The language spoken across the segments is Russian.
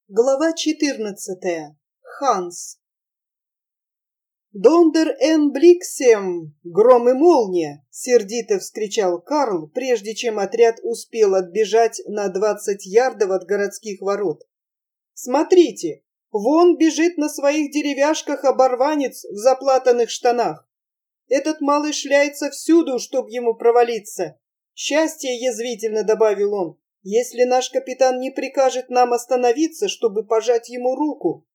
Глава 14. Ханс. «Дондер эн бликсем! Гром и молния!» — сердито вскричал Карл, прежде чем отряд успел отбежать на 20 ярдов от городских ворот. «Смотрите! Вон бежит на своих деревяшках оборванец в заплатанных штанах. Этот малый шляется всюду, чтоб ему провалиться. Счастье, язвительно добавил он, если наш капитан не прикажет нам остановиться, чтобы пожать ему руку».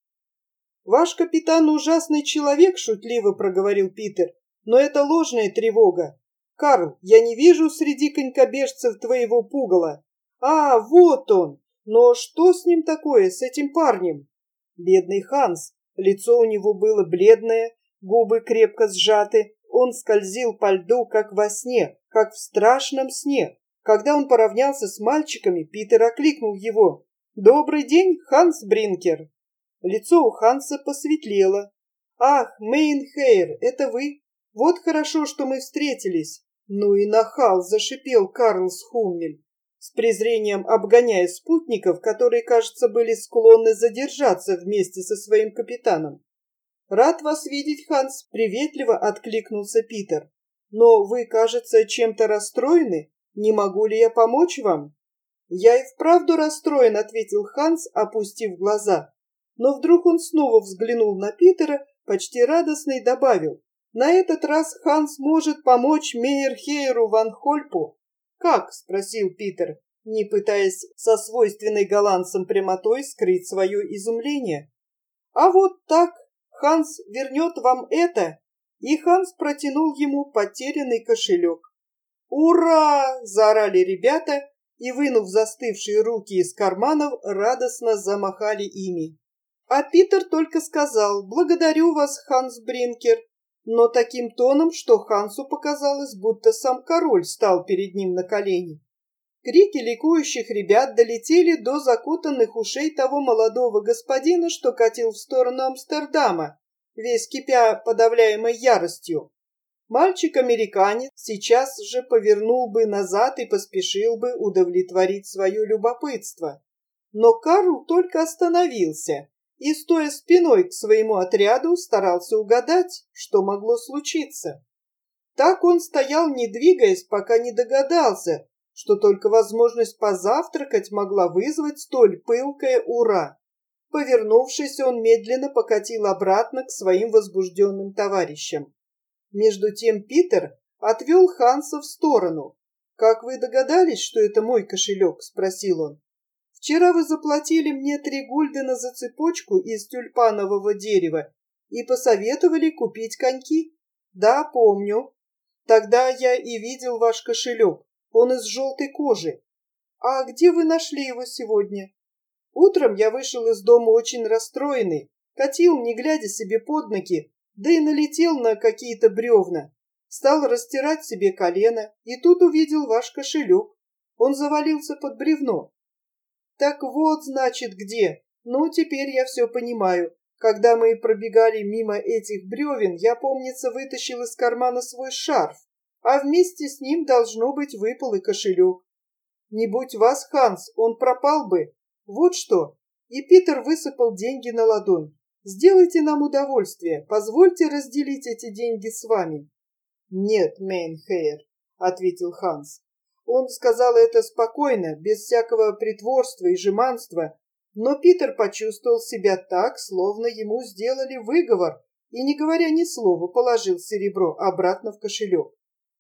«Ваш капитан ужасный человек», — шутливо проговорил Питер, «но это ложная тревога. Карл, я не вижу среди конькобежцев твоего пугала. А, вот он! Но что с ним такое, с этим парнем?» Бедный Ханс. Лицо у него было бледное, губы крепко сжаты. Он скользил по льду, как во сне, как в страшном сне. Когда он поравнялся с мальчиками, Питер окликнул его. «Добрый день, Ханс Бринкер!» Лицо у Ханса посветлело. «Ах, Мейнхейр, это вы? Вот хорошо, что мы встретились!» «Ну и нахал!» — зашипел Карлс Хуммель, с презрением обгоняя спутников, которые, кажется, были склонны задержаться вместе со своим капитаном. «Рад вас видеть, Ханс!» — приветливо откликнулся Питер. «Но вы, кажется, чем-то расстроены? Не могу ли я помочь вам?» «Я и вправду расстроен», — ответил Ханс, опустив глаза. Но вдруг он снова взглянул на Питера, почти радостно и добавил. «На этот раз Ханс может помочь Мейерхейру ван Хольпу». «Как?» — спросил Питер, не пытаясь со свойственной голландцам прямотой скрыть свое изумление. «А вот так. Ханс вернет вам это». И Ханс протянул ему потерянный кошелек. «Ура!» — заорали ребята и, вынув застывшие руки из карманов, радостно замахали ими. А Питер только сказал «Благодарю вас, Ханс Бринкер», но таким тоном, что Хансу показалось, будто сам король стал перед ним на колени. Крики ликующих ребят долетели до закутанных ушей того молодого господина, что катил в сторону Амстердама, весь кипя подавляемой яростью. Мальчик-американец сейчас же повернул бы назад и поспешил бы удовлетворить свое любопытство. Но Карл только остановился и, стоя спиной к своему отряду, старался угадать, что могло случиться. Так он стоял, не двигаясь, пока не догадался, что только возможность позавтракать могла вызвать столь пылкое «ура». Повернувшись, он медленно покатил обратно к своим возбужденным товарищам. Между тем Питер отвел Ханса в сторону. «Как вы догадались, что это мой кошелек?» — спросил он. «Вчера вы заплатили мне 3 гульдена за цепочку из тюльпанового дерева и посоветовали купить коньки». «Да, помню. Тогда я и видел ваш кошелек. Он из желтой кожи. А где вы нашли его сегодня?» «Утром я вышел из дома очень расстроенный, катил, не глядя себе под ноги, да и налетел на какие-то бревна. Стал растирать себе колено, и тут увидел ваш кошелек. Он завалился под бревно». «Так вот, значит, где. Ну, теперь я все понимаю. Когда мы пробегали мимо этих бревен, я, помнится, вытащил из кармана свой шарф, а вместе с ним, должно быть, выпал и кошелек. Не будь вас, Ханс, он пропал бы. Вот что». И Питер высыпал деньги на ладонь. «Сделайте нам удовольствие, позвольте разделить эти деньги с вами». «Нет, Мейнхейр», — ответил Ханс. Он сказал это спокойно, без всякого притворства и жеманства, но Питер почувствовал себя так, словно ему сделали выговор, и, не говоря ни слова, положил серебро обратно в кошелек.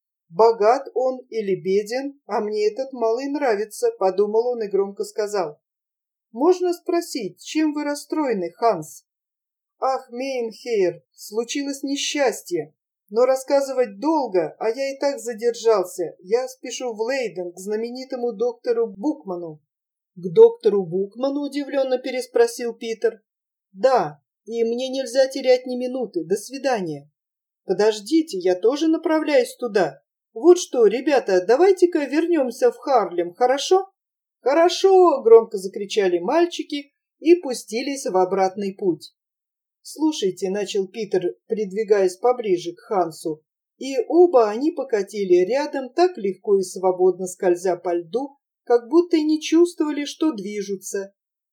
«Богат он или беден, а мне этот малый нравится», — подумал он и громко сказал. «Можно спросить, чем вы расстроены, Ханс?» «Ах, Мейнхейр, случилось несчастье. Но рассказывать долго, а я и так задержался. Я спешу в Лейден к знаменитому доктору Букману». «К доктору Букману?» — удивленно переспросил Питер. «Да, и мне нельзя терять ни минуты. До свидания». «Подождите, я тоже направляюсь туда. Вот что, ребята, давайте-ка вернемся в Харлем, хорошо?» «Хорошо!» — громко закричали мальчики и пустились в обратный путь. «Слушайте», — начал Питер, придвигаясь поближе к Хансу, и оба они покатили рядом так легко и свободно скользя по льду, как будто и не чувствовали, что движутся.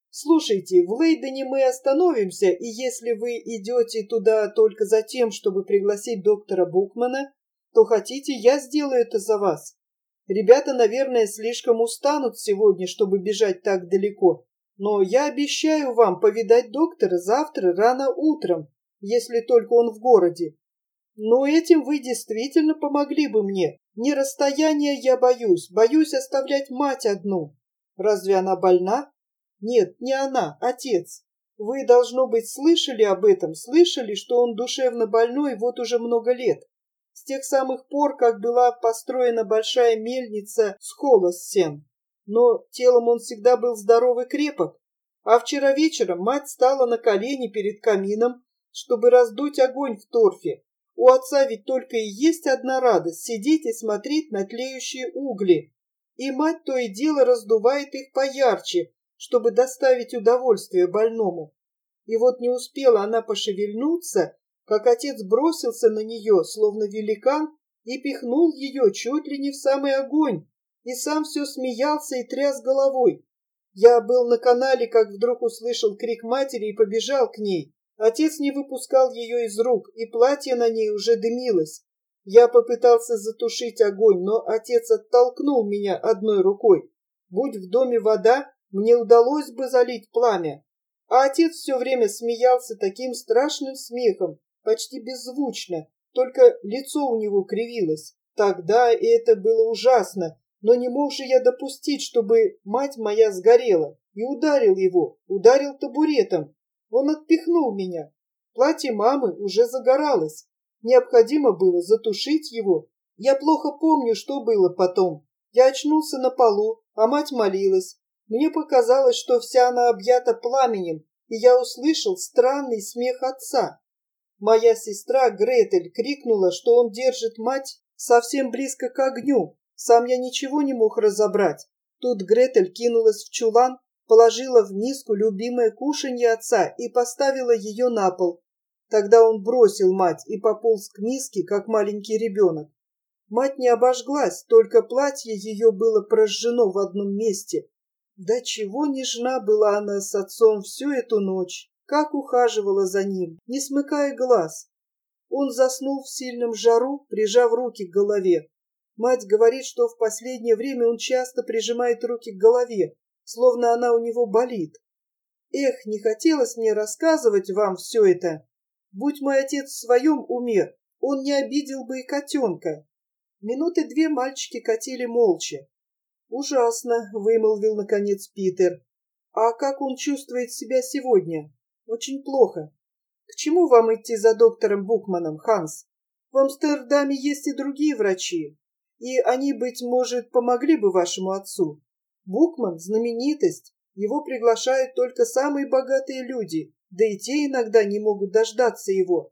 Слушайте, в Лейдене мы остановимся, и если вы идете туда только за тем, чтобы пригласить доктора Букмана, то хотите, я сделаю это за вас. Ребята, наверное, слишком устанут сегодня, чтобы бежать так далеко, но я обещаю вам повидать доктора завтра рано утром, если только он в городе. Но этим вы действительно помогли бы мне. Не расстояния я боюсь оставлять мать одну. Разве она больна? Нет, не она, отец. Вы, должно быть, слышали об этом, слышали, что он душевно больной вот уже много лет. С тех самых пор, как была построена большая мельница с Холоссен. Но телом он всегда был здоров и крепок. А вчера вечером мать стала на колени перед камином, чтобы раздуть огонь в торфе. У отца ведь только и есть одна радость — сидеть и смотреть на тлеющие угли. И мать то и дело раздувает их поярче, чтобы доставить удовольствие больному. И вот не успела она пошевельнуться, как отец бросился на нее, словно великан, и пихнул ее чуть ли не в самый огонь, и сам все смеялся и тряс головой. Я был на канале, как вдруг услышал крик матери и побежал к ней. Отец не выпускал ее из рук, и платье на ней уже дымилось. Я попытался затушить огонь, но отец оттолкнул меня одной рукой. Будь в доме вода, мне удалось бы залить пламя. А отец все время смеялся таким страшным смехом, почти беззвучно, только лицо у него кривилось. Тогда это было ужасно, но не мог же я допустить, чтобы мать моя сгорела. И ударил его, ударил табуретом. Он отпихнул меня. Платье мамы уже загоралось. Необходимо было затушить его. Я плохо помню, что было потом. Я очнулся на полу, а мать молилась. Мне показалось, что вся она объята пламенем, и я услышал странный смех отца. Моя сестра Гретель крикнула, что он держит мать совсем близко к огню. Сам я ничего не мог разобрать. Тут Гретель кинулась в чулан, положила в миску любимое кушанье отца и поставила ее на пол. Тогда он бросил мать и пополз к миске, как маленький ребенок. Мать не обожглась, только платье ее было прожжено в одном месте. Да чего нежна была она с отцом всю эту ночь, как ухаживала за ним, не смыкая глаз. Он заснул в сильном жару, прижав руки к голове. Мать говорит, что в последнее время он часто прижимает руки к голове, словно она у него болит. Эх, не хотелось мне рассказывать вам все это. Будь мой отец в своем уме, он не обидел бы и котенка. Минуты две мальчики катили молча. «Ужасно», — вымолвил наконец Питер. «А как он чувствует себя сегодня?» «Очень плохо. К чему вам идти за доктором Букманом, Ханс? В Амстердаме есть и другие врачи, и они, быть может, помогли бы вашему отцу. Букман — знаменитость, его приглашают только самые богатые люди, да и те иногда не могут дождаться его.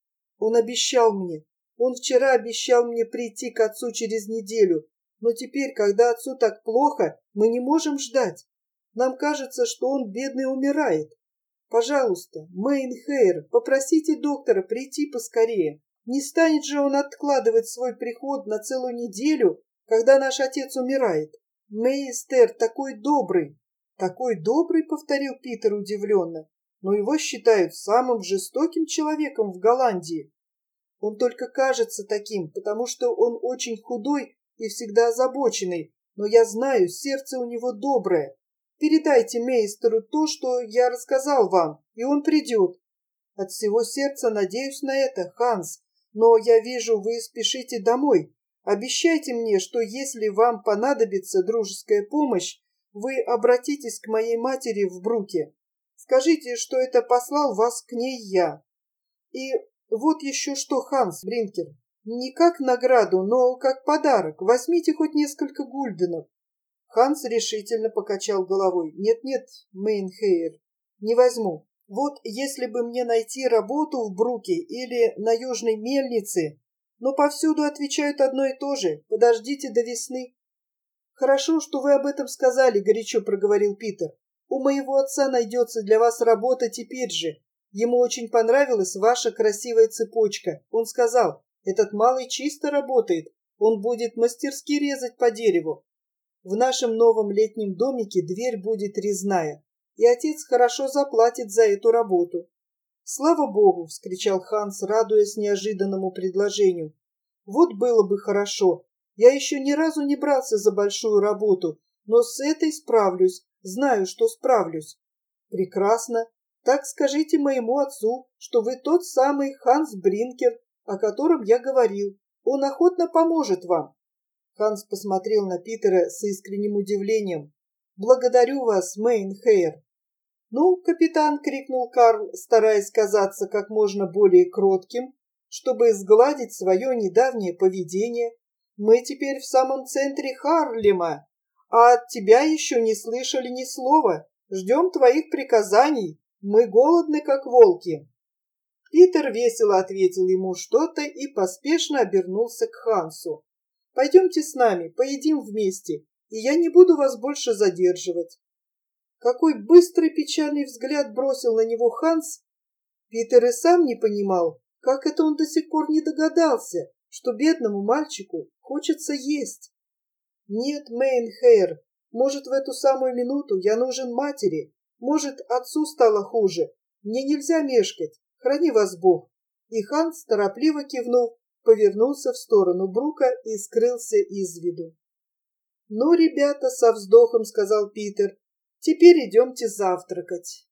Он вчера обещал мне прийти к отцу через неделю, но теперь, когда отцу так плохо, мы не можем ждать. Нам кажется, что он, бедный, умирает. Пожалуйста, Мейнхейр, попросите доктора прийти поскорее. Не станет же он откладывать свой приход на целую неделю, когда наш отец умирает. Мейстер такой добрый». «Такой добрый», — повторил Питер удивленно, «но его считают самым жестоким человеком в Голландии. Он только кажется таким, потому что он очень худой и всегда озабоченный, но я знаю, сердце у него доброе. Передайте мейстеру то, что я рассказал вам, и он придет. От всего сердца надеюсь на это, Ханс, но я вижу, вы спешите домой. Обещайте мне, что если вам понадобится дружеская помощь, вы обратитесь к моей матери в Бруке. Скажите, что это послал вас к ней я. И вот еще что, Ханс Бринкер, не как награду, но как подарок. Возьмите хоть несколько гульденов». Ханс решительно покачал головой. «Нет-нет, Мейнхейр, не возьму. Вот если бы мне найти работу в Бруке или на Южной мельнице, но повсюду отвечают одно и то же. Подождите до весны». «Хорошо, что вы об этом сказали», — горячо проговорил Питер. «У моего отца найдется для вас работа теперь же. Ему очень понравилась ваша красивая цепочка. Он сказал, этот малый чисто работает. Он будет мастерски резать по дереву. В нашем новом летнем домике дверь будет резная. и отец хорошо заплатит за эту работу. «Слава Богу!» — вскричал Ханс, радуясь неожиданному предложению. «Вот было бы хорошо. Я еще ни разу не брался за большую работу, но с этой справлюсь, знаю, что справлюсь». «Прекрасно. Так скажите моему отцу, что вы тот самый Ханс Бринкер, о котором я говорил. Он охотно поможет вам». Ханс посмотрел на Питера с искренним удивлением. «Благодарю вас, Мейнхейр». «Ну, капитан!» — крикнул Карл, стараясь казаться как можно более кротким, чтобы сгладить свое недавнее поведение. «Мы теперь в самом центре Харлема, а от тебя еще не слышали ни слова. Ждем твоих приказаний. Мы голодны, как волки». Питер весело ответил ему что-то и поспешно обернулся к Хансу. «Пойдемте с нами, поедим вместе, и я не буду вас больше задерживать». Какой быстрый печальный взгляд бросил на него Ханс. Питер и сам не понимал, как это он до сих пор не догадался, что бедному мальчику хочется есть. «Нет, Мейнхейр, может, в эту самую минуту я нужен матери, может, отцу стало хуже. Мне нельзя мешкать, храни вас Бог». И Ханс, торопливо кивнув, повернулся в сторону Брука и скрылся из виду. «Ну, ребята», — со вздохом сказал Питер, — «теперь идемте завтракать».